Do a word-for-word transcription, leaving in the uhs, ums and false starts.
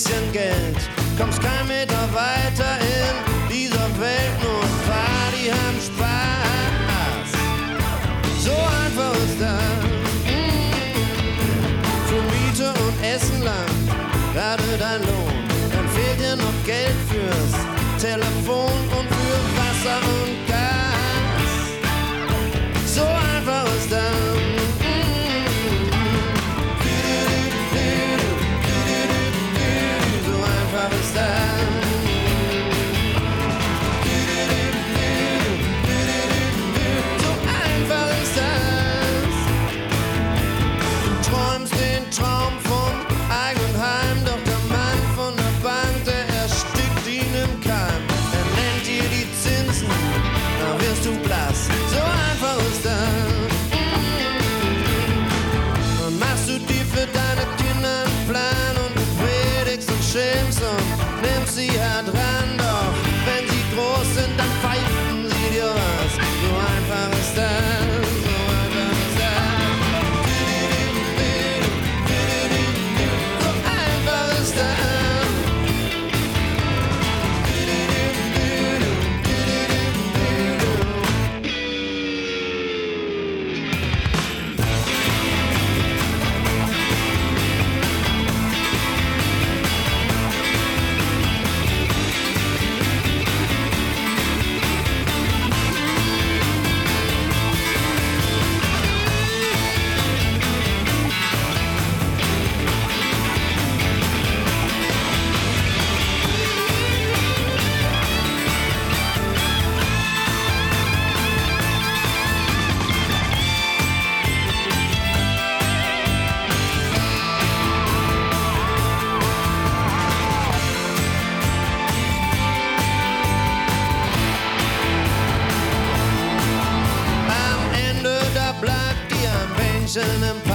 bisschen Geld, kommst kein Meter weiter in dieser Welt, nur ein paar, die haben Spaß. So einfach ist das. Für Miete und Essen lang, gerade dein Lohn, dann fehlt dir noch Geld fürs Telefon und für Wasser und Gas. So einfach ist das. So einfach ist das. So einfach ist das. Du träumst den Traum vom eigenen Heim, doch der Mann von der Bank, der erstickt ihn im Keim. Er nennt dir die Zinsen, da wirst du blass. So einfach ist das. Dann machst du dir für deine Kinder einen Plan und du predigst und schämst und nimmst sie hart ran. Doch wenn sie groß sind, dann pfeifen sie dir was. So einfach ist das. So einfach ist das. So einfach ist das. Am Ende, da bleibt dir ein Bähnchen im Park.